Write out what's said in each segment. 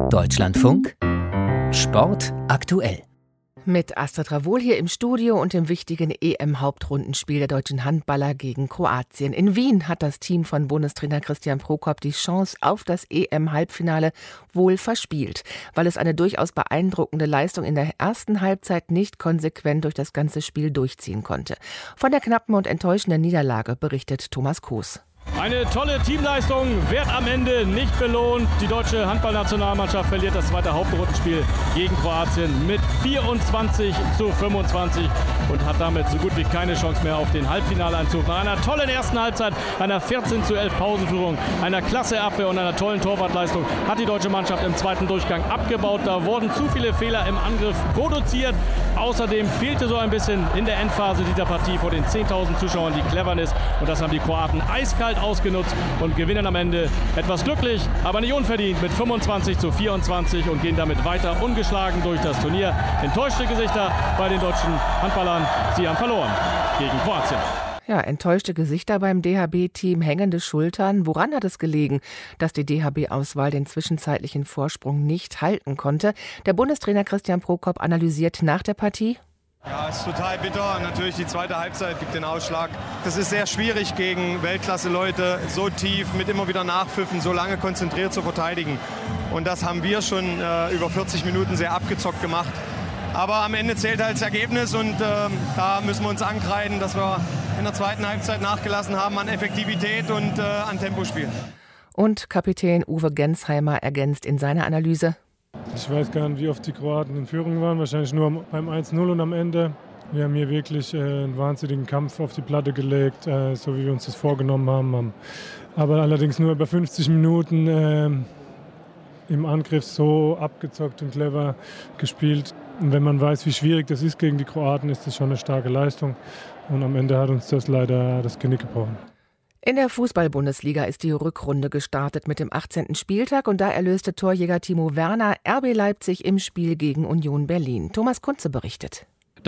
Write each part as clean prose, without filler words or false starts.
Deutschlandfunk Sport aktuell. Mit Astrid Ravol hier im Studio und dem wichtigen EM-Hauptrundenspiel der deutschen Handballer gegen Kroatien. In Wien hat das Team von Bundestrainer Christian Prokop die Chance auf das EM-Halbfinale wohl verspielt, weil es eine durchaus beeindruckende Leistung in der ersten Halbzeit nicht konsequent durch das ganze Spiel durchziehen konnte. Von der knappen und enttäuschenden Niederlage berichtet Thomas Koos. Eine tolle Teamleistung wird am Ende nicht belohnt. Die deutsche Handballnationalmannschaft verliert das zweite Hauptrundenspiel gegen Kroatien mit 24:25 und hat damit so gut wie keine Chance mehr auf den Halbfinaleinzug. Nach einer tollen ersten Halbzeit, einer 14:11 Pausenführung, einer klasse Abwehr und einer tollen Torwartleistung hat die deutsche Mannschaft im zweiten Durchgang abgebaut. Da wurden zu viele Fehler im Angriff produziert. Außerdem fehlte so ein bisschen in der Endphase dieser Partie vor den 10.000 Zuschauern die Cleverness. Und das haben die Kroaten eiskalt ausgenutzt und gewinnen am Ende etwas glücklich, aber nicht unverdient mit 25:24 und gehen damit weiter ungeschlagen durch das Turnier. Enttäuschte Gesichter bei den deutschen Handballern. Sie haben verloren gegen Kroatien. Ja, enttäuschte Gesichter beim DHB-Team, hängende Schultern. Woran hat es gelegen, dass die DHB-Auswahl den zwischenzeitlichen Vorsprung nicht halten konnte? Der Bundestrainer Christian Prokop analysiert nach der Partie. Ja, es ist total bitter. Natürlich die zweite Halbzeit gibt den Ausschlag. Das ist sehr schwierig gegen Weltklasse-Leute, so tief, mit immer wieder Nachpfiffen, so lange konzentriert zu verteidigen. Und das haben wir schon über 40 Minuten sehr abgezockt gemacht. Aber am Ende zählt halt das Ergebnis und da müssen wir uns ankreiden, dass wir in der zweiten Halbzeit nachgelassen haben an Effektivität und an Tempospiel. Und Kapitän Uwe Gensheimer ergänzt in seiner Analyse: Ich weiß gar nicht, wie oft die Kroaten in Führung waren, wahrscheinlich nur beim 1:0 und am Ende. Wir haben hier wirklich einen wahnsinnigen Kampf auf die Platte gelegt, so wie wir uns das vorgenommen haben. Aber allerdings nur über 50 Minuten im Angriff so abgezockt und clever gespielt. Und wenn man weiß, wie schwierig das ist gegen die Kroaten, ist das schon eine starke Leistung. Und am Ende hat uns das leider das Genick gebrochen. In der Fußball-Bundesliga ist die Rückrunde gestartet mit dem 18. Spieltag und da erlöste Torjäger Timo Werner RB Leipzig im Spiel gegen Union Berlin. Thomas Kunze berichtet.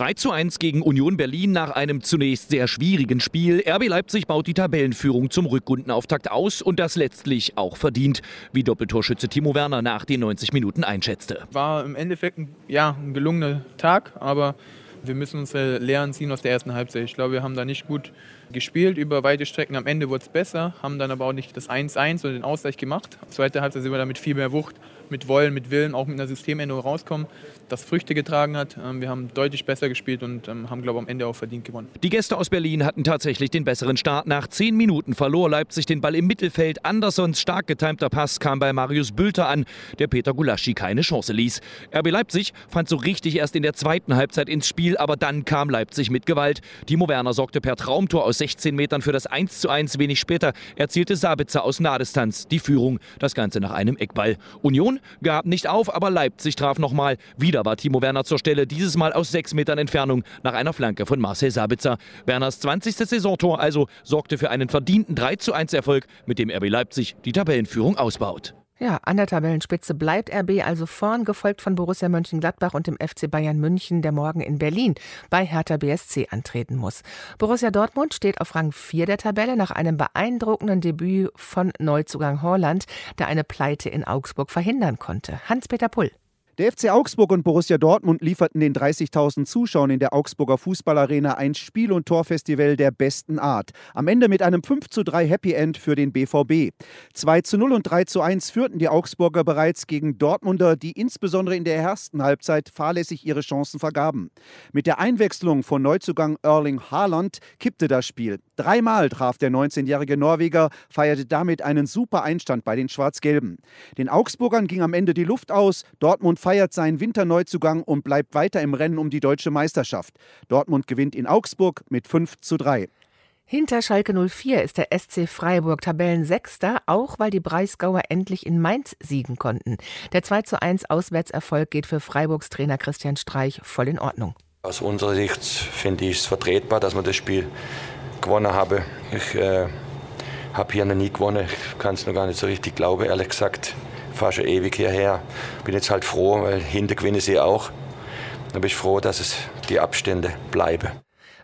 3:1 gegen Union Berlin nach einem zunächst sehr schwierigen Spiel. RB Leipzig baut die Tabellenführung zum Rückrundenauftakt aus und das letztlich auch verdient, wie Doppeltorschütze Timo Werner nach den 90 Minuten einschätzte. War im Endeffekt ein gelungener Tag, aber wir müssen uns Lehren ziehen aus der ersten Halbzeit. Ich glaube, wir haben da nicht gut gespielt über weite Strecken. Am Ende wurde es besser, haben dann aber auch nicht das 1:1 oder den Ausgleich gemacht. Zweite Halbzeit sind wir da mit viel mehr Wucht, mit Wollen, mit Willen, auch mit einer Systemänderung rauskommen, das Früchte getragen hat. Wir haben deutlich besser gespielt und haben, glaube ich, am Ende auch verdient gewonnen. Die Gäste aus Berlin hatten tatsächlich den besseren Start. Nach 10 Minuten verlor Leipzig den Ball im Mittelfeld. Andersons stark getimter Pass kam bei Marius Bülter an, der Peter Gulaschi keine Chance ließ. RB Leipzig fand so richtig erst in der zweiten Halbzeit ins Spiel, aber dann kam Leipzig mit Gewalt. Timo Werner sorgte per Traumtor aus 16 Metern für das 1:1. Wenig später erzielte Sabitzer aus Nahdistanz die Führung. Das Ganze nach einem Eckball. Union gab nicht auf, aber Leipzig traf nochmal. Wieder war Timo Werner zur Stelle, dieses Mal aus 6 Metern Entfernung nach einer Flanke von Marcel Sabitzer. Werners 20. Saisontor also sorgte für einen verdienten 3:1 Erfolg, mit dem RB Leipzig die Tabellenführung ausbaut. Ja, an der Tabellenspitze bleibt RB also vorn, gefolgt von Borussia Mönchengladbach und dem FC Bayern München, der morgen in Berlin bei Hertha BSC antreten muss. Borussia Dortmund steht auf Rang 4 der Tabelle nach einem beeindruckenden Debüt von Neuzugang Haaland, der eine Pleite in Augsburg verhindern konnte. Hans-Peter Pull. Der FC Augsburg und Borussia Dortmund lieferten den 30.000 Zuschauern in der Augsburger Fußballarena ein Spiel- und Torfestival der besten Art. Am Ende mit einem 5:3 Happy End für den BVB. 2:0 und 3:1 führten die Augsburger bereits gegen Dortmunder, die insbesondere in der ersten Halbzeit fahrlässig ihre Chancen vergaben. Mit der Einwechslung von Neuzugang Erling Haaland kippte das Spiel. 3-mal traf der 19-jährige Norweger, feierte damit einen super Einstand bei den Schwarz-Gelben. Den Augsburgern ging am Ende die Luft aus. Dortmund feiert seinen Winterneuzugang und bleibt weiter im Rennen um die deutsche Meisterschaft. Dortmund gewinnt in Augsburg mit 5:3. Hinter Schalke 04 ist der SC Freiburg Tabellensechster, auch weil die Breisgauer endlich in Mainz siegen konnten. Der 2:1 Auswärtserfolg geht für Freiburgs Trainer Christian Streich voll in Ordnung. Aus unserer Sicht finde ich es vertretbar, dass man das Spiel gewonnen habe. Ich habe hier noch nie gewonnen. Ich kann es noch gar nicht so richtig glauben, ehrlich gesagt. Ich fahre schon ewig hierher. Bin jetzt halt froh, weil hinter gewinne sie auch. Da bin ich froh, dass es die Abstände bleiben.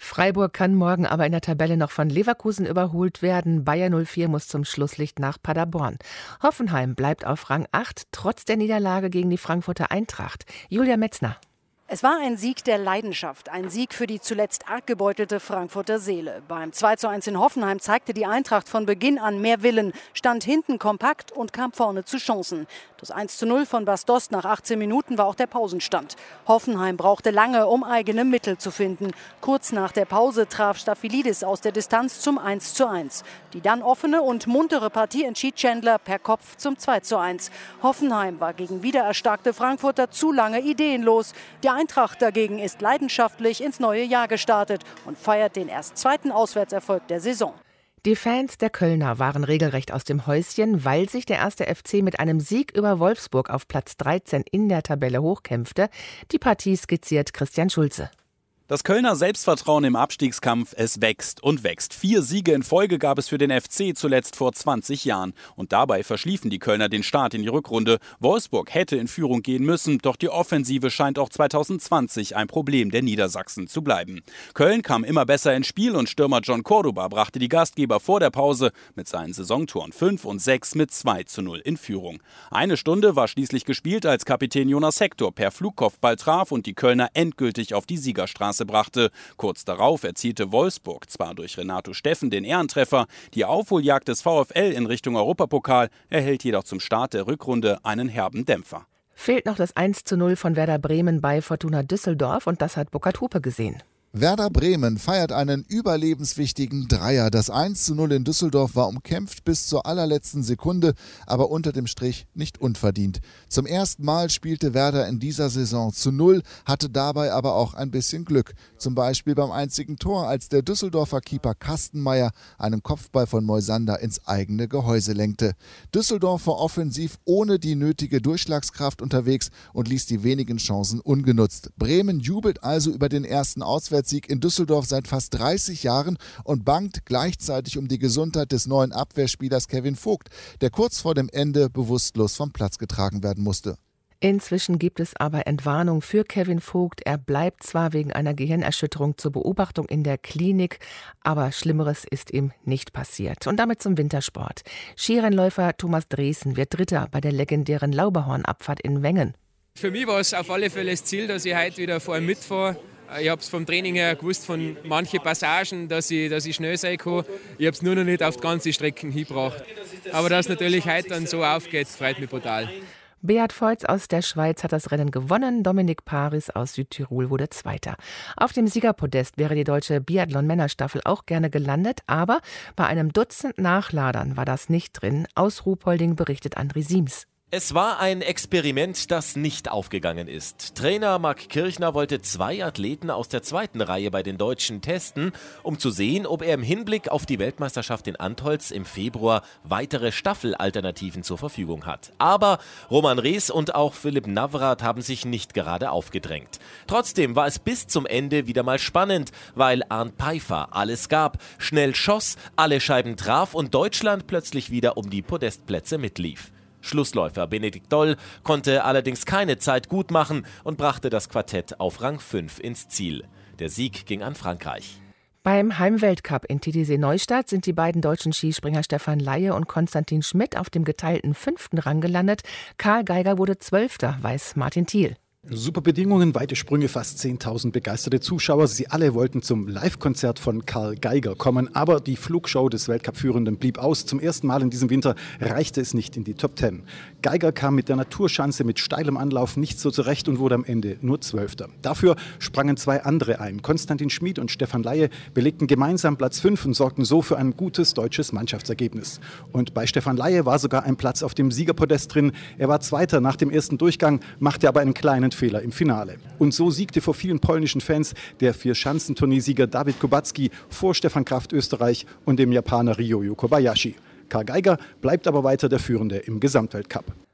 Freiburg kann morgen aber in der Tabelle noch von Leverkusen überholt werden. Bayer 04 muss zum Schlusslicht nach Paderborn. Hoffenheim bleibt auf Rang 8, trotz der Niederlage gegen die Frankfurter Eintracht. Julia Metzner. Es war ein Sieg der Leidenschaft, ein Sieg für die zuletzt arg gebeutelte Frankfurter Seele. Beim 2:1 in Hoffenheim zeigte die Eintracht von Beginn an mehr Willen, stand hinten kompakt und kam vorne zu Chancen. Das 1:0 von Bas Dost nach 18 Minuten war auch der Pausenstand. Hoffenheim brauchte lange, um eigene Mittel zu finden. Kurz nach der Pause traf Staphylides aus der Distanz zum 1:1. Die dann offene und muntere Partie entschied Chandler per Kopf zum 2:1. Hoffenheim war gegen wiedererstarkte Frankfurter zu lange ideenlos. Die Eintracht dagegen ist leidenschaftlich ins neue Jahr gestartet und feiert den erst zweiten Auswärtserfolg der Saison. Die Fans der Kölner waren regelrecht aus dem Häuschen, weil sich der 1. FC mit einem Sieg über Wolfsburg auf Platz 13 in der Tabelle hochkämpfte. Die Partie skizziert Christian Schulze. Das Kölner Selbstvertrauen im Abstiegskampf, es wächst und wächst. 4 Siege in Folge gab es für den FC zuletzt vor 20 Jahren. Und dabei verschliefen die Kölner den Start in die Rückrunde. Wolfsburg hätte in Führung gehen müssen, doch die Offensive scheint auch 2020 ein Problem der Niedersachsen zu bleiben. Köln kam immer besser ins Spiel und Stürmer John Cordoba brachte die Gastgeber vor der Pause mit seinen Saisontoren 5 und 6 mit 2:0 in Führung. Eine Stunde war schließlich gespielt, als Kapitän Jonas Hector per Flugkopfball traf und die Kölner endgültig auf die Siegerstraße brachte. Kurz darauf erzielte Wolfsburg zwar durch Renato Steffen den Ehrentreffer, die Aufholjagd des VfL in Richtung Europapokal erhält jedoch zum Start der Rückrunde einen herben Dämpfer. Fehlt noch das 1:0 von Werder Bremen bei Fortuna Düsseldorf und das hat Burkhard Hupe gesehen. Werder Bremen feiert einen überlebenswichtigen Dreier. Das 1:0 in Düsseldorf war umkämpft bis zur allerletzten Sekunde, aber unter dem Strich nicht unverdient. Zum ersten Mal spielte Werder in dieser Saison zu 0, hatte dabei aber auch ein bisschen Glück. Zum Beispiel beim einzigen Tor, als der Düsseldorfer Keeper Kastenmeier einen Kopfball von Moisander ins eigene Gehäuse lenkte. Düsseldorf war offensiv ohne die nötige Durchschlagskraft unterwegs und ließ die wenigen Chancen ungenutzt. Bremen jubelt also über den ersten Auswärtssieg in Düsseldorf seit fast 30 Jahren und bangt gleichzeitig um die Gesundheit des neuen Abwehrspielers Kevin Vogt, der kurz vor dem Ende bewusstlos vom Platz getragen werden musste. Inzwischen gibt es aber Entwarnung für Kevin Vogt. Er bleibt zwar wegen einer Gehirnerschütterung zur Beobachtung in der Klinik, aber Schlimmeres ist ihm nicht passiert. Und damit zum Wintersport. Skirennläufer Thomas Dresen wird Dritter bei der legendären Lauberhornabfahrt in Wengen. Für mich war es auf alle Fälle das Ziel, dass ich heute wieder vorne mitfahre. Ich habe es vom Training her gewusst, von manchen Passagen, dass ich schnell sein kann. Ich habe es nur noch nicht auf die ganze Strecken hingebracht. Aber dass es natürlich heute dann so aufgeht, freut mich brutal. Beat Feutz aus der Schweiz hat das Rennen gewonnen. Dominik Paris aus Südtirol wurde Zweiter. Auf dem Siegerpodest wäre die deutsche Biathlon-Männerstaffel auch gerne gelandet, aber bei einem Dutzend Nachladern war das nicht drin. Aus Ruhpolding berichtet André Siems. Es war ein Experiment, das nicht aufgegangen ist. Trainer Marc Kirchner wollte 2 Athleten aus der zweiten Reihe bei den Deutschen testen, um zu sehen, ob er im Hinblick auf die Weltmeisterschaft in Antholz im Februar weitere Staffelalternativen zur Verfügung hat. Aber Roman Rees und auch Philipp Navrat haben sich nicht gerade aufgedrängt. Trotzdem war es bis zum Ende wieder mal spannend, weil Arndt Peifer alles gab, schnell schoss, alle Scheiben traf und Deutschland plötzlich wieder um die Podestplätze mitlief. Schlussläufer Benedikt Doll konnte allerdings keine Zeit gut machen und brachte das Quartett auf Rang 5 ins Ziel. Der Sieg ging an Frankreich. Beim Heimweltcup in Titisee-Neustadt sind die beiden deutschen Skispringer Stefan Laie und Konstantin Schmidt auf dem geteilten 5. Rang gelandet. Karl Geiger wurde 12., weiß Martin Thiel. Super Bedingungen, weite Sprünge, fast 10.000 begeisterte Zuschauer. Sie alle wollten zum Live-Konzert von Karl Geiger kommen, aber die Flugshow des Weltcup-Führenden blieb aus. Zum ersten Mal in diesem Winter reichte es nicht in die Top 10. Geiger kam mit der Naturschanze mit steilem Anlauf nicht so zurecht und wurde am Ende nur 12. Dafür sprangen 2 andere ein. Konstantin Schmid und Stefan Laie belegten gemeinsam Platz 5 und sorgten so für ein gutes deutsches Mannschaftsergebnis. Und bei Stefan Laie war sogar ein Platz auf dem Siegerpodest drin. Er war Zweiter nach dem ersten Durchgang, machte aber einen kleinen Fehler im Finale. Und so siegte vor vielen polnischen Fans der 4-Schanzenturniersieger David Kubacki vor Stefan Kraft Österreich und dem Japaner Ryoyo Kobayashi. Karl Geiger bleibt aber weiter der Führende im Gesamtweltcup.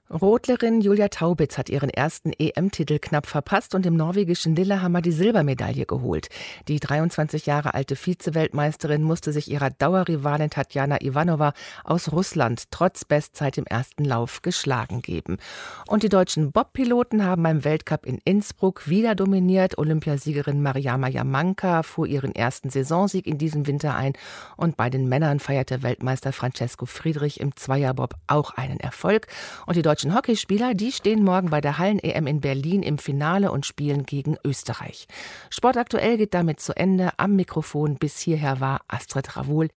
Rodlerin Julia Taubitz hat ihren ersten EM-Titel knapp verpasst und im norwegischen Lillehammer die Silbermedaille geholt. Die 23 Jahre alte Vize-Weltmeisterin musste sich ihrer Dauerrivalin Tatjana Ivanova aus Russland trotz Bestzeit im ersten Lauf geschlagen geben. Und die deutschen Bobpiloten haben beim Weltcup in Innsbruck wieder dominiert. Olympiasiegerin Mariama Yamanka fuhr ihren ersten Saisonsieg in diesem Winter ein. Und bei den Männern feierte Weltmeister Francesco Friedrich im Zweierbob auch einen Erfolg. Und die deutschen Hockeyspieler, die stehen morgen bei der Hallen-EM in Berlin im Finale und spielen gegen Österreich. Sport aktuell geht damit zu Ende. Am Mikrofon bis hierher war Astrid Ravoul.